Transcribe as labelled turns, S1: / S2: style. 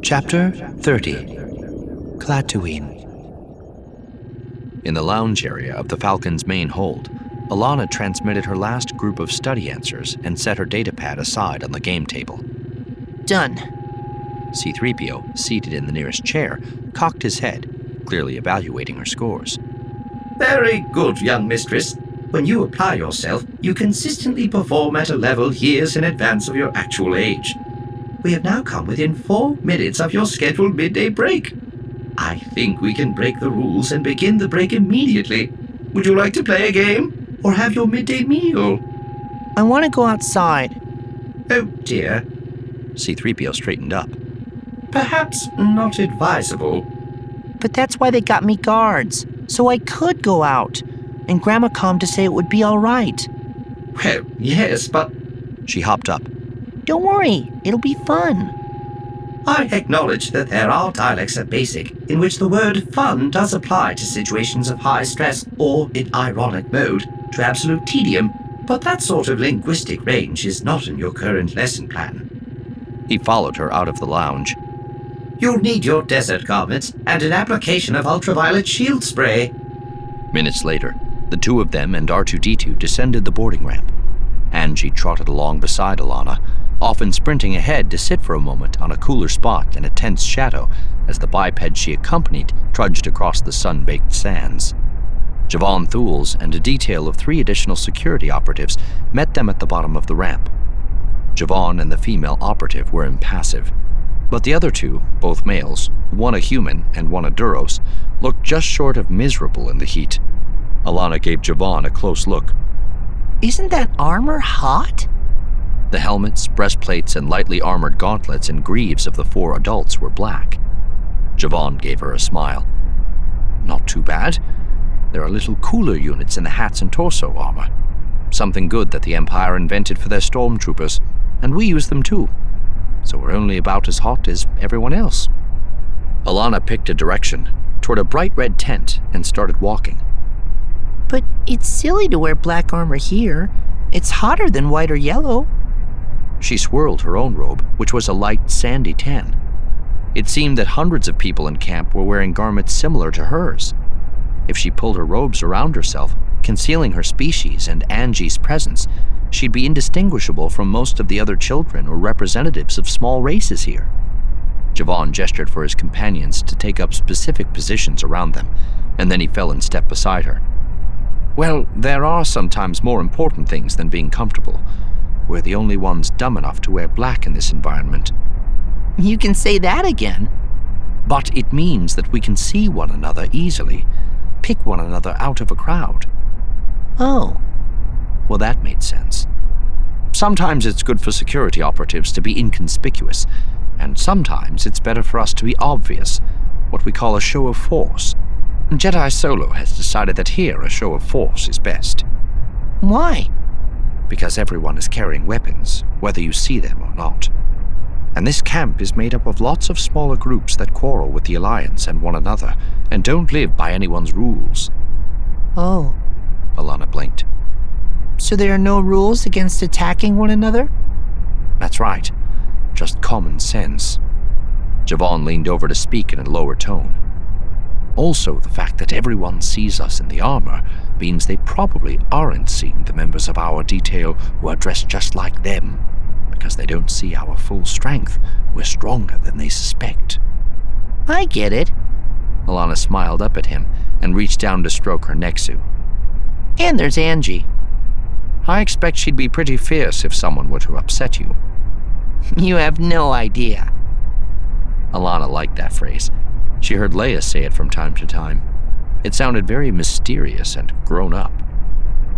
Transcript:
S1: Chapter 30. Klaatuine. In the lounge area of the Falcon's main hold, Allana transmitted her last group of study answers and set her datapad aside on the game table.
S2: Done.
S1: C-3PO, seated in the nearest chair, cocked his head, clearly evaluating her scores.
S3: Very good, young mistress. When you apply yourself, you consistently perform at a level years in advance of your actual age. We have now come within 4 minutes of your scheduled midday break. I think we can break the rules and begin the break immediately. Would you like to play a game or have your midday meal?
S2: I want to go outside.
S3: Oh dear.
S1: C-3PO straightened up.
S3: Perhaps not advisable.
S2: But that's why they got me guards, so I could go out. And Grandma called to say it would be all right.
S3: Well, yes, but...
S1: She hopped up.
S2: Don't worry, it'll be fun.
S3: I acknowledge that there are dialects at BASIC in which the word fun does apply to situations of high stress or, in ironic mode, to absolute tedium, but that sort of linguistic range is not in your current lesson plan.
S1: He followed her out of the lounge.
S3: You'll need your desert garments and an application of ultraviolet shield spray.
S1: Minutes later, the two of them and R2-D2 descended the boarding ramp. Angie trotted along beside Allana, often sprinting ahead to sit for a moment on a cooler spot in a tense shadow as the biped she accompanied trudged across the sun-baked sands. Javon Thules and a detail of 3 additional security operatives met them at the bottom of the ramp. Javon and the female operative were impassive, but the other 2, both males, one a human and one a Duros, looked just short of miserable in the heat. Allana gave Javon a close look.
S2: Isn't that armor hot?
S1: The helmets, breastplates, and lightly armored gauntlets and greaves of the 4 adults were black. Javon gave her a smile. Not too bad. There are little cooler units in the hats and torso armor. Something good that the Empire invented for their stormtroopers, and we use them too. So we're only about as hot as everyone else. Allana picked a direction, toward a bright red tent, and started walking.
S2: But it's silly to wear black armor here. It's hotter than white or yellow.
S1: She swirled her own robe, which was a light, sandy tan. It seemed that hundreds of people in camp were wearing garments similar to hers. If she pulled her robes around herself, concealing her species and Angie's presence, she'd be indistinguishable from most of the other children or representatives of small races here. Javon gestured for his companions to take up specific positions around them, and then he fell in step beside her. Well, there are sometimes more important things than being comfortable. We're the only ones dumb enough to wear black in this environment.
S2: You can say that again.
S1: But it means that we can see one another easily, pick one another out of a crowd.
S2: Oh.
S1: Well, that made sense. Sometimes it's good for security operatives to be inconspicuous, and sometimes it's better for us to be obvious, what we call a show of force. Jedi Solo has decided that here a show of force is best.
S2: Why?
S1: Because everyone is carrying weapons, whether you see them or not. And this camp is made up of lots of smaller groups that quarrel with the Alliance and one another, and don't live by anyone's rules.
S2: Oh.
S1: Allana blinked.
S2: So there are no rules against attacking one another?
S1: That's right. Just common sense. Javon leaned over to speak in a lower tone. Also, the fact that everyone sees us in the armor means they probably aren't seeing the members of our detail who are dressed just like them, because they don't see our full strength. We're stronger than they suspect.
S2: I get it.
S1: Allana smiled up at him and reached down to stroke her Nexu.
S2: And there's Angie.
S1: I expect she'd be pretty fierce if someone were to upset you.
S2: You have no idea.
S1: Allana liked that phrase. She heard Leia say it from time to time. It sounded very mysterious and grown up.